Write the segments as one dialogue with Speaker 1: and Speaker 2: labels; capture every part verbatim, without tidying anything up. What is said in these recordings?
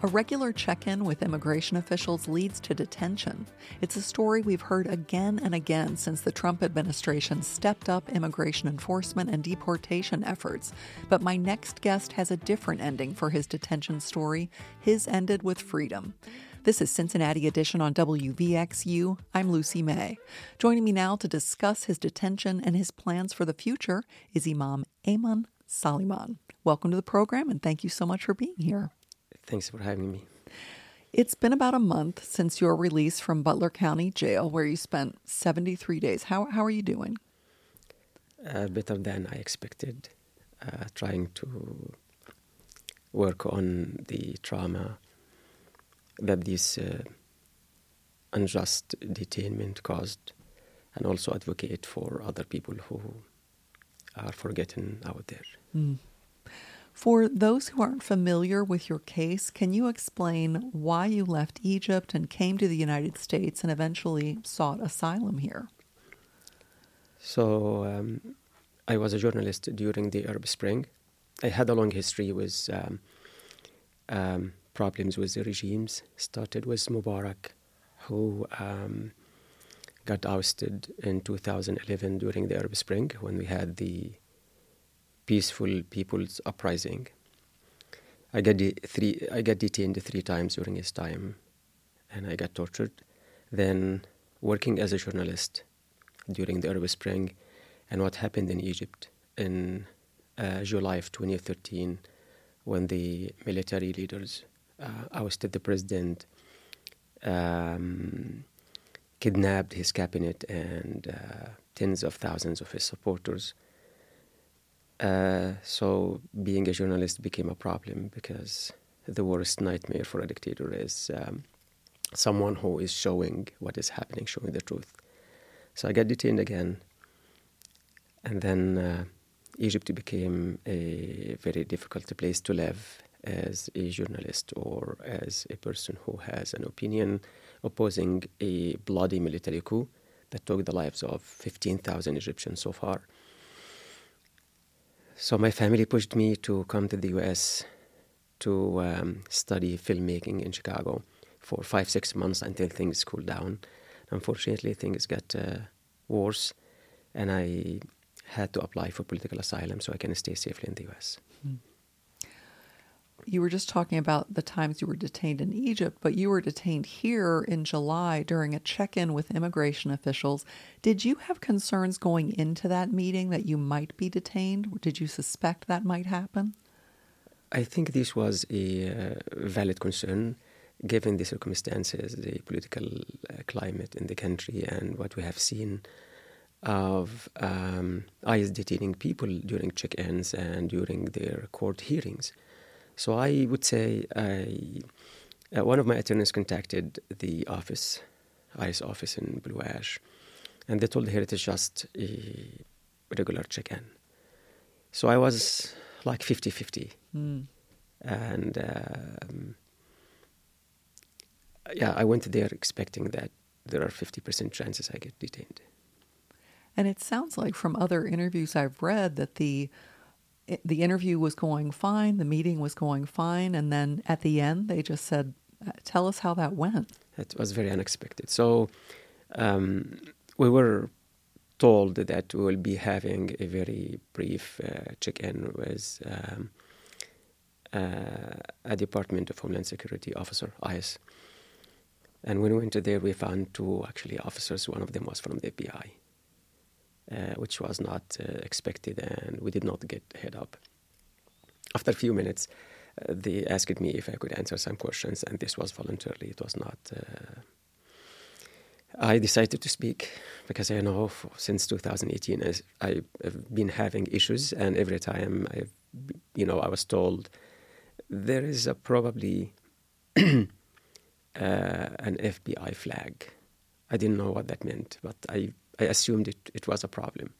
Speaker 1: A regular check-in with immigration officials leads to detention. It's a story we've heard again and again since the Trump administration stepped up immigration enforcement and deportation efforts. But my next guest has a different ending for his detention story. His ended with freedom. This is Cincinnati Edition on W V X U. I'm Lucy May. Joining me now to discuss his detention and his plans for the future is Imam Ayman Soliman. Welcome to the program, and thank you so much for being here.
Speaker 2: Thanks for having me.
Speaker 1: It's been about a month since your release from Butler County Jail, where you spent seventy-three days. How how are you doing?
Speaker 2: Uh, better than I expected. Uh, trying to work on the trauma that this uh, unjust detainment caused, and also advocate for other people who are forgotten out there.
Speaker 1: Mm. For those who aren't familiar with your case, can you explain why you left Egypt and came to the United States and eventually sought asylum here?
Speaker 2: So um, I was a journalist during the Arab Spring. I had a long history with um, um, problems with the regimes. Started with Mubarak, who um, got ousted in two thousand eleven during the Arab Spring when we had the peaceful people's uprising. I got de- three. I got detained three times during his time, and I got tortured. Then working as a journalist during the Arab Spring, and what happened in Egypt in uh, July of twenty thirteen, when the military leaders uh, ousted the president, um, kidnapped his cabinet and uh, tens of thousands of his supporters. Uh, so being a journalist became a problem, because the worst nightmare for a dictator is um, someone who is showing what is happening, showing the truth. So I got detained again. And then uh, Egypt became a very difficult place to live as a journalist or as a person who has an opinion opposing a bloody military coup that took the lives of fifteen thousand Egyptians so far. So my family pushed me to come to the U S to um, study filmmaking in Chicago for five, six months until things cooled down. Unfortunately, things got uh, worse, and I had to apply for political asylum so I can stay safely in the U S.
Speaker 1: Hmm. You were just talking about the times you were detained in Egypt, but you were detained here in July during a check-in with immigration officials. Did you have concerns going into that meeting that you might be detained? Did you suspect that might happen?
Speaker 2: I think this was a uh, valid concern, given the circumstances, the political uh, climate in the country, and what we have seen of um, ICE detaining people during check-ins and during their court hearings. So I would say I, uh, one of my attorneys contacted the office, ICE office in Blue Ash, and they told her it is just a regular check-in. So I was like fifty-fifty. Mm. And um, yeah, I went there expecting that there are fifty percent chances I get detained.
Speaker 1: And it sounds like from other interviews I've read that the the interview was going fine, the meeting was going fine, and then at the end they just said, tell us how that went.
Speaker 2: It was very unexpected. So um, we were told that we will be having a very brief uh, check-in with um, uh, a Department of Homeland Security officer, ICE. And when we went there, we found two actually officers. One of them was from the F B I. Uh, which was not uh, expected, and we did not get head up. After a few minutes, uh, they asked me if I could answer some questions, and this was voluntarily. It was not... Uh, I decided to speak because I know for, since two thousand eighteen as I've been having issues, and every time I, you know, I was told there is a probably uh, an F B I flag. I didn't know what that meant, but I I assumed it, it was a problem.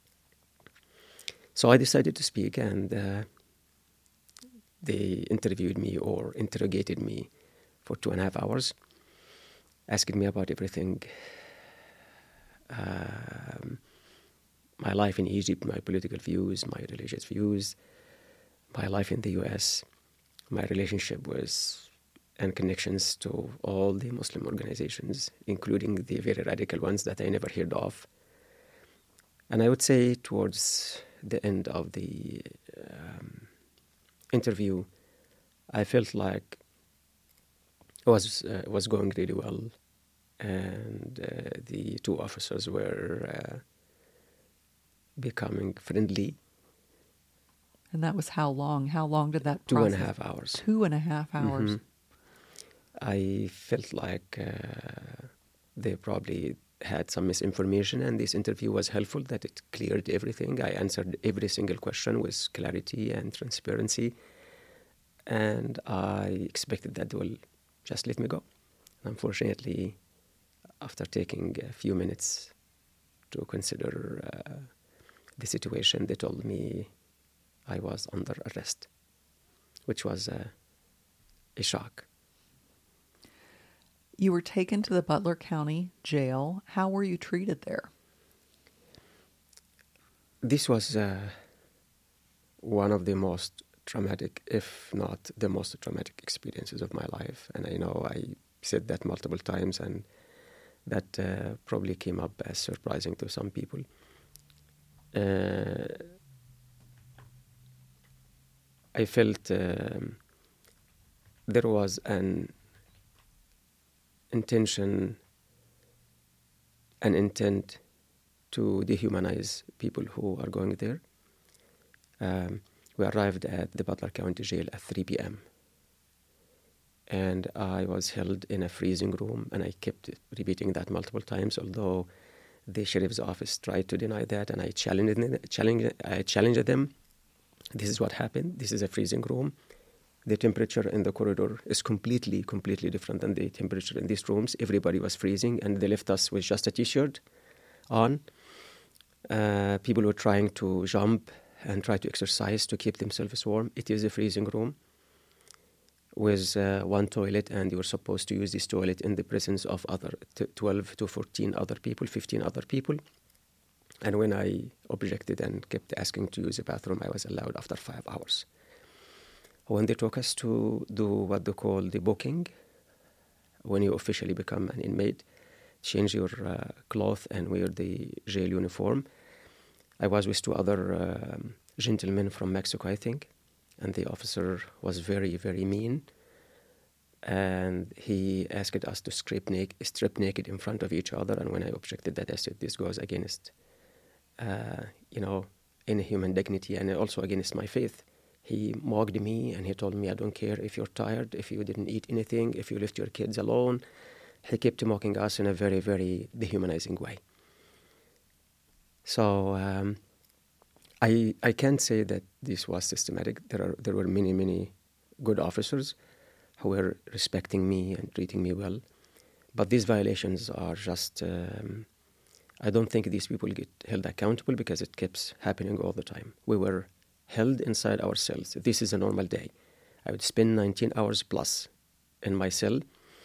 Speaker 2: So I decided to speak, and uh, they interviewed me or interrogated me for two and a half hours, asking me about everything. Um, my life in Egypt, my political views, my religious views, my life in the U S, my relationship with and connections to all the Muslim organizations, including the very radical ones that I never heard of. And I would say towards the end of the um, interview, I felt like it was, uh, was going really well. And uh, the two officers were uh, becoming friendly.
Speaker 1: And that was how long? How long did that
Speaker 2: Two
Speaker 1: process?
Speaker 2: and a half hours.
Speaker 1: Two and a half hours.
Speaker 2: Mm-hmm. I felt like uh, they probably had some misinformation, and this interview was helpful, that it cleared everything. I answered every single question with clarity and transparency, and I expected that they will just let me go. Unfortunately, after taking a few minutes to consider uh, the situation, they told me I was under arrest, which was uh, a shock.
Speaker 1: You were taken to the Butler County Jail. How were you treated there?
Speaker 2: This was uh, one of the most traumatic, if not the most traumatic experiences of my life. And I know I said that multiple times, and that uh, probably came up as surprising to some people. Uh, I felt um, there was an intention, an intent to dehumanize people who are going there. Um, we arrived at the Butler County Jail at three p.m. and I was held in a freezing room, and I kept repeating that multiple times, although the sheriff's office tried to deny that, and I challenged them, challenged, I challenged them. This is what happened. This is a freezing room. The temperature in the corridor is completely, completely different than the temperature in these rooms. Everybody was freezing, and they left us with just a T-shirt on. Uh, people were trying to jump and try to exercise to keep themselves warm. It is a freezing room with uh, one toilet, and you were supposed to use this toilet in the presence of other t- twelve to fourteen other people, fifteen other people. And when I objected and kept asking to use the bathroom, I was allowed after five hours. When they took us to do what they call the booking, when you officially become an inmate, change your uh, cloth and wear the jail uniform. I was with two other uh, gentlemen from Mexico, I think, and the officer was very, very mean. And he asked us to strip, na- strip naked in front of each other. And when I objected that, I said, this goes against, uh, you know, any human dignity and also against my faith. He mocked me and he told me, I don't care if you're tired, if you didn't eat anything, if you left your kids alone. He kept mocking us in a very, very dehumanizing way. So um, I I can't say that this was systematic. There are there were many, many good officers who were respecting me and treating me well. But these violations are just, um, I don't think these people get held accountable because it keeps happening all the time. We were held inside our cells. This is a normal day. I would spend nineteen hours plus in my cell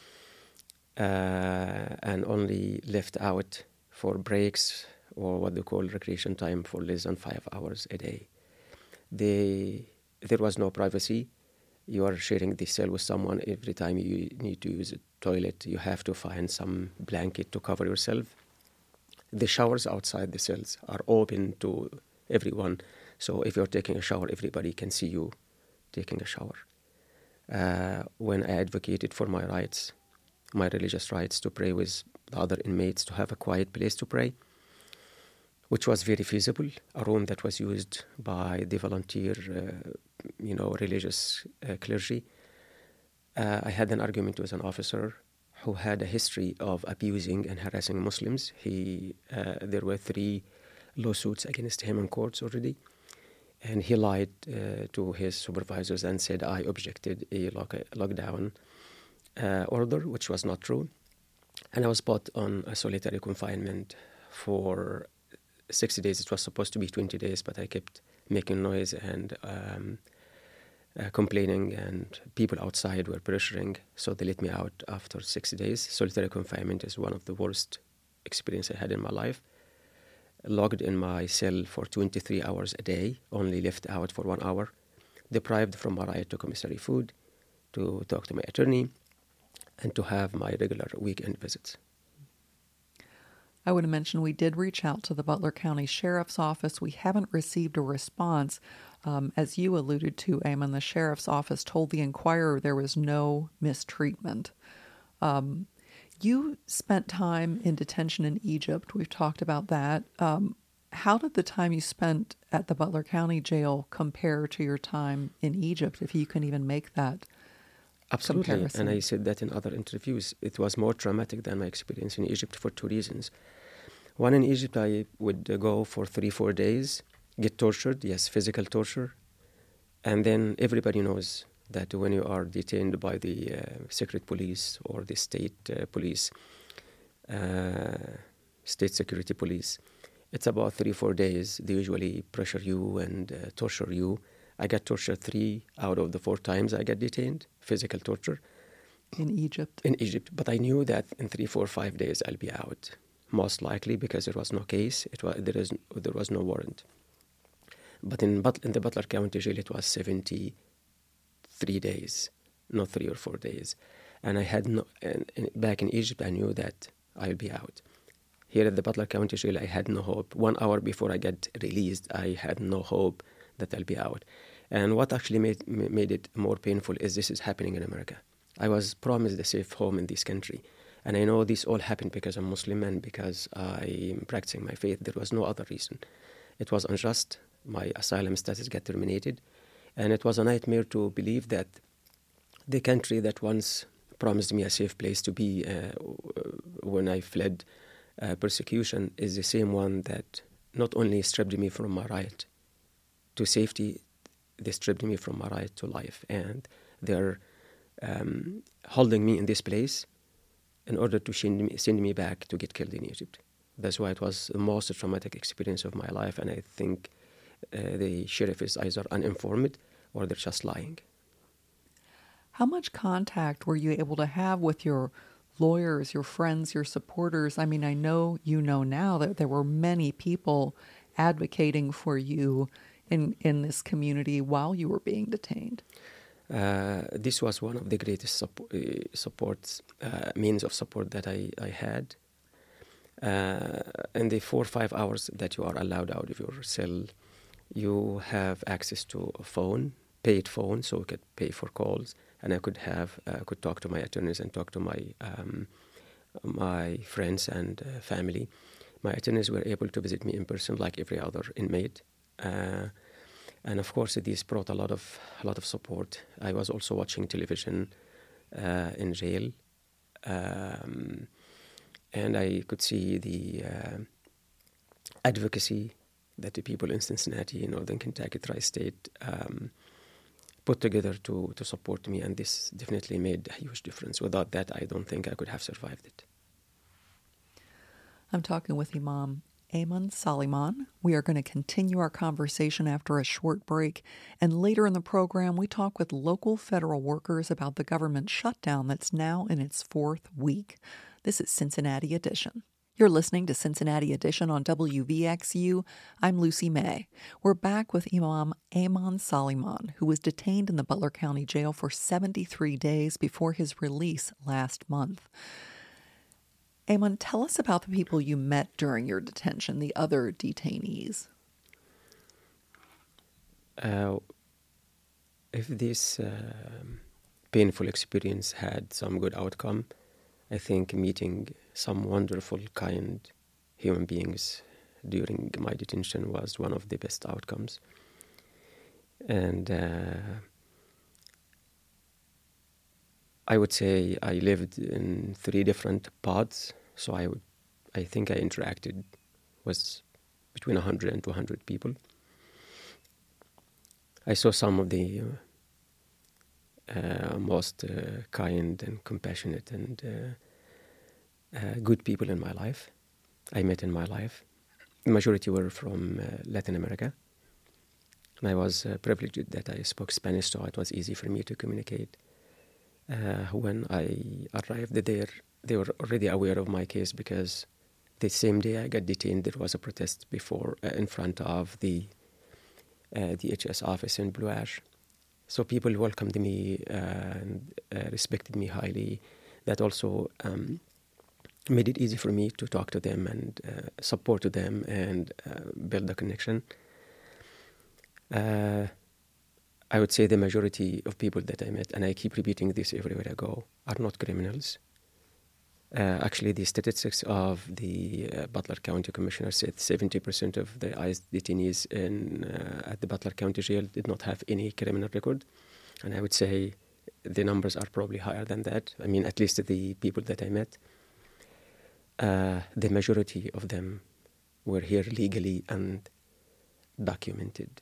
Speaker 2: uh, and only left out for breaks or what they call recreation time for less than five hours a day. They, there was no privacy. You are sharing the cell with someone. Every time you need to use a toilet, you have to find some blanket to cover yourself. The showers outside the cells are open to everyone. So if you're taking a shower, everybody can see you taking a shower. Uh, when I advocated for my rights, my religious rights to pray with the other inmates, to have a quiet place to pray, which was very feasible, a room that was used by the volunteer, uh, you know, religious uh, clergy. Uh, I had an argument with an officer who had a history of abusing and harassing Muslims. He, uh, there were three lawsuits against him in courts already. And he lied uh, to his supervisors and said, I objected a lock- lockdown uh, order, which was not true. And I was put on a solitary confinement for sixty days. It was supposed to be twenty days, but I kept making noise and um, uh, complaining, and people outside were pressuring, so they let me out after sixty days. Solitary confinement is one of the worst experiences I had in my life. Locked in my cell for twenty-three hours a day, only left out for one hour, deprived from my right to commissary food, to talk to my attorney, and to have my regular weekend visits.
Speaker 1: I would have mentioned we did reach out to the Butler County Sheriff's Office. We haven't received a response. Um, as you alluded to, Eamon, the Sheriff's Office told the Inquirer there was no mistreatment. Um, you spent time in detention in Egypt. We've talked about that. Um, how did the time you spent at the Butler County Jail compare to your time in Egypt, if you can even make that
Speaker 2: Absolutely,
Speaker 1: comparison?
Speaker 2: And I said that in other interviews. It was more traumatic than my experience in Egypt for two reasons. One, in Egypt, I would uh, go for three, four days, get tortured, yes, physical torture. And then everybody knows that when you are detained by the uh, secret police or the state uh, police, uh, state security police, it's about three, four days. They usually pressure you and uh, torture you. I got tortured three out of the four times I got detained, physical torture.
Speaker 1: In Egypt?
Speaker 2: In Egypt. But I knew that in three, four, five days I'll be out, most likely because there was no case, it was, there, is, there was no warrant. But in, But in the Butler County Jail, it was seventy-three days, not three or four days. And I had no, and, and back in Egypt, I knew that I'll be out. Here at the Butler County Jail, I had no hope. One hour before I got released, I had no hope that I'll be out. And what actually made made it more painful is this is happening in America. I was promised a safe home in this country. And I know this all happened because I'm Muslim and because I'm practicing my faith. There was no other reason. It was unjust. My asylum status got terminated. And it was a nightmare to believe that the country that once promised me a safe place to be uh, when I fled uh, persecution is the same one that not only stripped me from my right to safety, they stripped me from my right to life. And they're um, holding me in this place in order to send me, send me back to get killed in Egypt. That's why it was the most traumatic experience of my life, and I think uh, the sheriff is either uninformed or they're just lying.
Speaker 1: How much contact were you able to have with your lawyers, your friends, your supporters? I mean, I know you know now that there were many people advocating for you in, in this community while you were being detained.
Speaker 2: Uh, this was one of the greatest suppo- uh, supports, uh, means of support that I, I had. Uh, in the four or five hours that you are allowed out of your cell, you have access to a phone, paid phone, so you could pay for calls, and I could have uh, could talk to my attorneys and talk to my um, my friends and uh, family. My attorneys were able to visit me in person like every other inmate. Uh, And of course, this brought a lot of a lot of support. I was also watching television uh, in jail, um, and I could see the uh, advocacy that the people in Cincinnati, Northern Kentucky, Tri-State um, put together to to support me, and this definitely made a huge difference. Without that, I don't think I could have survived it.
Speaker 1: I'm talking with Imam Eamon Soliman. We are going to continue our conversation after a short break, and later in the program we talk with local federal workers about the government shutdown that's now in its fourth week. This is Cincinnati Edition. You're listening to Cincinnati Edition on W V X U. I'm Lucy May. We're back with Imam Eamon Soliman, who was detained in the Butler County Jail for seventy-three days before his release last month. Eamon, tell us about the people you met during your detention, the other detainees.
Speaker 2: Uh, if this uh, painful experience had some good outcome, I think meeting some wonderful, kind human beings during my detention was one of the best outcomes. And uh, I would say I lived in three different pods, so I would, I think I interacted with between one hundred and two hundred people. I saw some of the uh, uh, most uh, kind and compassionate and uh, uh, good people in my life, I met in my life. The majority were from uh, Latin America. And I was uh, privileged that I spoke Spanish, so it was easy for me to communicate. Uh, when I arrived there, they were already aware of my case because the same day I got detained, there was a protest before uh, in front of the uh, D H S office in Blue Ash. So people welcomed me uh, and uh, respected me highly. that also um, made it easy for me to talk to them and uh, support to them and uh, build a connection. Uh, I would say the majority of people that I met, and I keep repeating this everywhere I go, are not criminals. Uh, actually, the statistics of the uh, Butler County Commissioner said seventy percent of the ICE detainees in, uh, at the Butler County Jail did not have any criminal record. And I would say the numbers are probably higher than that. I mean, at least the people that I met. Uh, the majority of them were here legally and documented.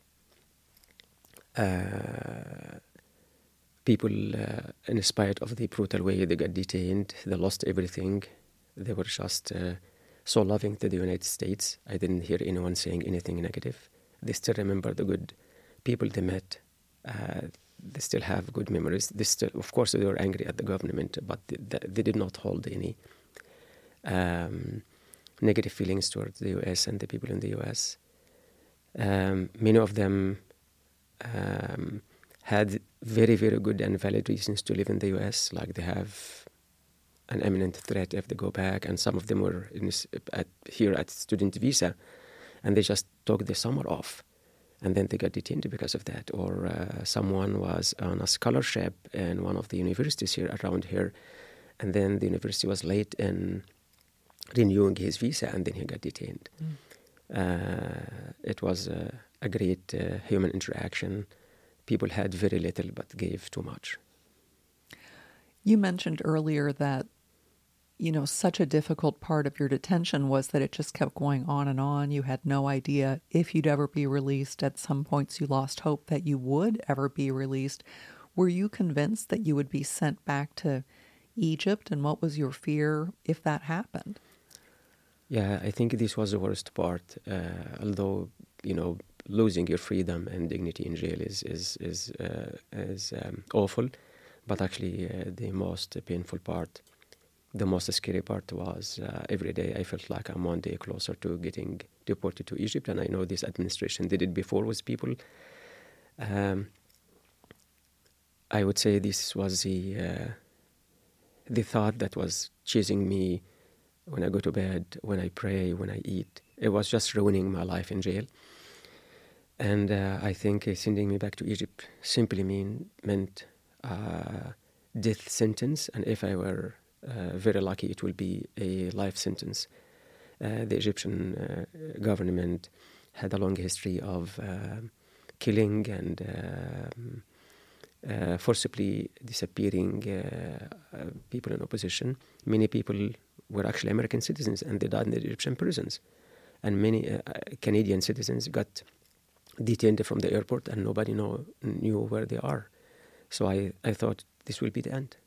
Speaker 2: Uh, people, uh, in spite of the brutal way they got detained, they lost everything. They were just uh, so loving to the United States. I didn't hear anyone saying anything negative. They still remember the good people they met. Uh, they still have good memories. They still, of course, they were angry at the government, but they, they did not hold any um, negative feelings towards the U S and the people in the U S. Um, many of them um, had very, very good and valid reasons to live in the U S, like they have an imminent threat if they go back, and some of them were in, at, here at student visa, and they just took the summer off, and then they got detained because of that. Or uh, someone was on a scholarship in one of the universities here around here, and then the university was late in renewing his visa, and then he got detained. Mm. Uh, it was uh, a great uh, human interaction. People had very little but gave too much.
Speaker 1: You mentioned earlier that, you know, such a difficult part of your detention was that it just kept going on and on. You had no idea if you'd ever be released. At some points you lost hope that you would ever be released. Were you convinced that you would be sent back to Egypt, and what was your fear if that happened?
Speaker 2: Yeah, I think this was the worst part. Uh, although, you know, losing your freedom and dignity in jail is is is uh, is um, awful, but actually uh, the most painful part, the most scary part was uh, every day I felt like I'm one day closer to getting deported to Egypt, and I know this administration did it before with people. Um, I would say this was the uh, the thought that was chasing me when I go to bed, when I pray, when I eat. It was just ruining my life in jail. And uh, I think uh, sending me back to Egypt simply mean, meant uh, death sentence. And if I were uh, very lucky, it will be a life sentence. Uh, the Egyptian uh, government had a long history of uh, killing and um, uh, forcibly disappearing uh, uh, people in opposition. Many people were actually American citizens, and they died in the Egyptian prisons. And many uh, Canadian citizens got detained from the airport, and nobody know, knew where they are. So I, I thought this will be the end.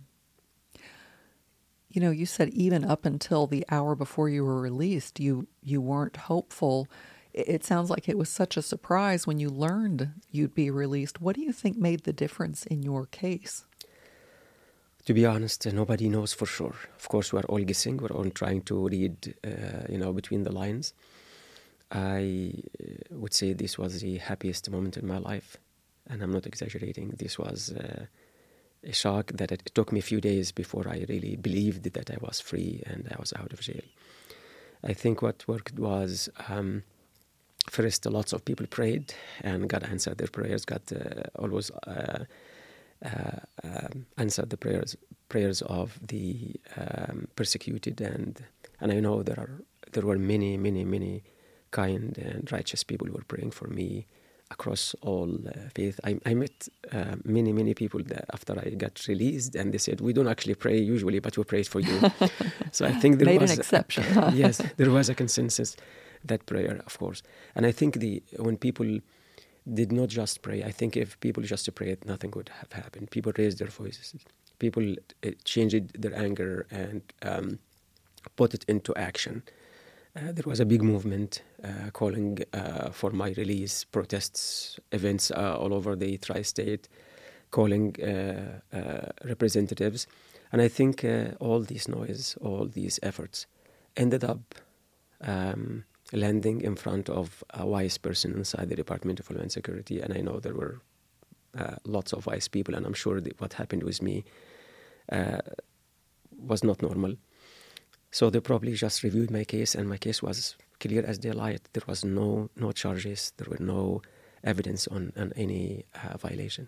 Speaker 1: You know, you said even up until the hour before you were released, you, you weren't hopeful. It sounds like it was such a surprise when you learned you'd be released. What do you think made the difference in your case?
Speaker 2: To be honest, uh, nobody knows for sure. Of course, we're all guessing. We're all trying to read, uh, you know, between the lines. I uh, would say this was the happiest moment in my life, and I'm not exaggerating. This was uh, a shock that it, it took me a few days before I really believed that I was free and I was out of jail. I think what worked was, um, first, lots of people prayed, and God answered their prayers. God uh, always uh, uh, um, answered the prayers prayers of the um, persecuted, and and I know there are there were many, many, many kind and righteous people who were praying for me across all uh, faith. I, I met uh, many, many people that after I got released, and they said, we don't actually pray usually, but we prayed for you. So I think there
Speaker 1: Made
Speaker 2: was
Speaker 1: an exception. Huh?
Speaker 2: Yes, there was a consensus, that prayer, of course. And I think the when people did not just pray, I think if people just prayed, nothing would have happened. People raised their voices. People uh, changed their anger and um, put it into action. Uh, there was a big movement uh, calling uh, for my release, protests, events uh, all over the tri-state, calling uh, uh, representatives. And I think uh, all this noise, all these efforts ended up um, landing in front of a wise person inside the Department of Homeland Security. And I know there were uh, lots of wise people, and I'm sure that what happened with me uh, was not normal. So they probably just reviewed my case, and my case was clear as daylight. There was no no charges. There were no evidence on, on any uh, violation.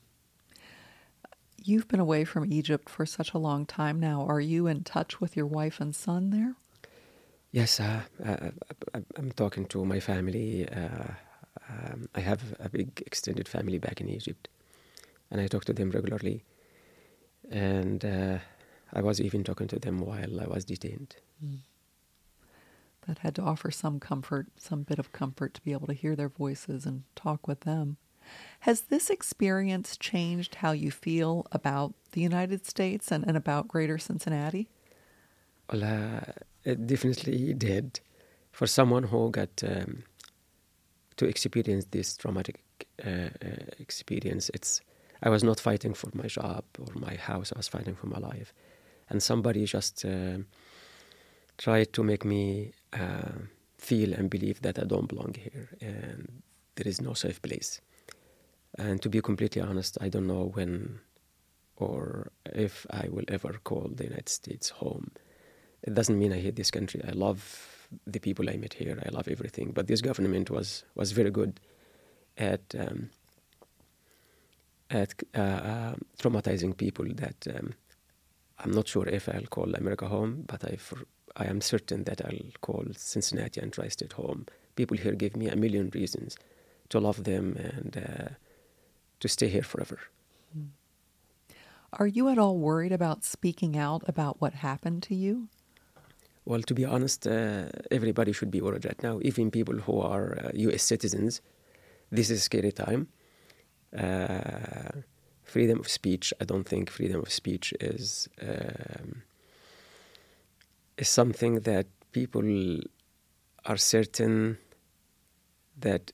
Speaker 1: You've been away from Egypt for such a long time now. Are you in touch with your wife and son there?
Speaker 2: Yes, uh, uh, I'm talking to my family. Uh, um, I have a big extended family back in Egypt, and I talk to them regularly. And uh, I was even talking to them while I was detained.
Speaker 1: Mm. That had to offer some comfort, some bit of comfort to be able to hear their voices and talk with them. Has this experience changed how you feel about the United States and, and about Greater Cincinnati?
Speaker 2: Well, uh, it definitely did. For someone who got um, to experience this traumatic uh, uh, experience, it's I was not fighting for my job or my house. I was fighting for my life. And somebody just uh, tried to make me uh, feel and believe that I don't belong here and there is no safe place. And to be completely honest, I don't know when or if I will ever call the United States home. It doesn't mean I hate this country. I love the people I met here. I love everything. But this government was, was very good at um, at uh, uh, traumatizing people that um, I'm not sure if I'll call America home, but I, for, I am certain that I'll call Cincinnati and Tri-State home. People here give me a million reasons to love them and uh, to stay here forever.
Speaker 1: Are you at all worried about speaking out about what happened to you?
Speaker 2: Well, to be honest, uh, everybody should be worried right now, even people who are uh, U S citizens. This is a scary time. Uh, freedom of speech, I don't think freedom of speech is um, is something that people are certain that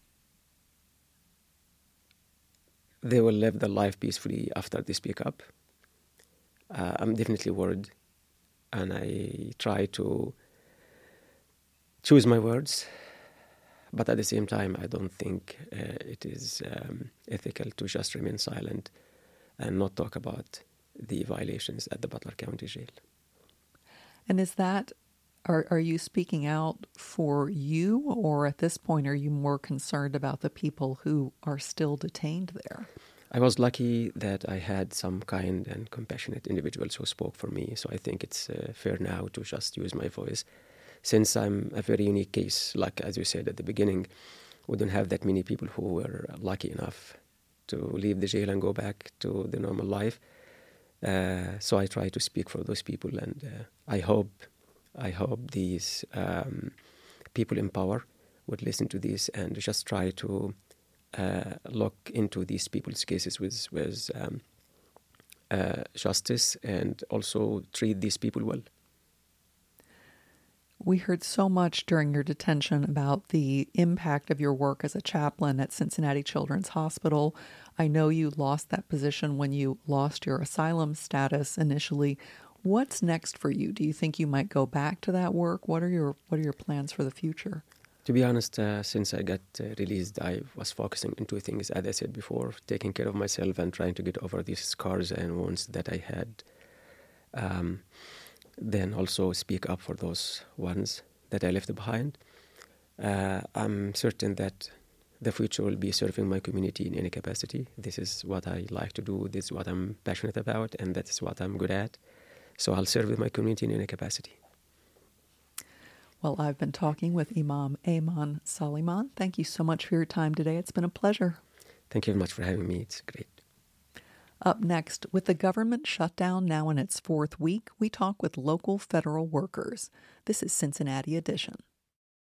Speaker 2: they will live their life peacefully after they speak up. Uh, I'm definitely worried, and I try to choose my words. But at the same time, I don't think uh, it is um, ethical to just remain silent and not talk about the violations at the Butler County Jail.
Speaker 1: And is that, are, are you speaking out for you, or at this point are you more concerned about the people who are still detained there?
Speaker 2: I was lucky that I had some kind and compassionate individuals who spoke for me, so I think it's uh, fair now to just use my voice. Since I'm a very unique case, like as you said at the beginning, we don't have that many people who were lucky enough to leave the jail and go back to the normal life. Uh, so I try to speak for those people, and uh, I hope, I hope these um, people in power would listen to this and just try to uh, look into these people's cases with with um, uh, justice and also treat these people well.
Speaker 1: We heard so much during your detention about the impact of your work as a chaplain at Cincinnati Children's Hospital. I know you lost that position when you lost your asylum status initially. What's next for you? Do you think you might go back to that work? What are your What are your plans for the future?
Speaker 2: To be honest, uh, since I got uh, released, I was focusing on two things, as I said before, taking care of myself and trying to get over these scars and wounds that I had. Um, then also speak up for those ones that I left behind. Uh, I'm certain that the future will be serving my community in any capacity. This is what I like to do, this is what I'm passionate about, and that is what I'm good at. So I'll serve with my community in any capacity.
Speaker 1: Well, I've been talking with Imam Ayman Soliman. Thank you so much for your time today. It's been a pleasure.
Speaker 2: Thank you very much for having me. It's great.
Speaker 1: Up next, with the government shutdown now in its fourth week, we talk with local federal workers. This is Cincinnati Edition.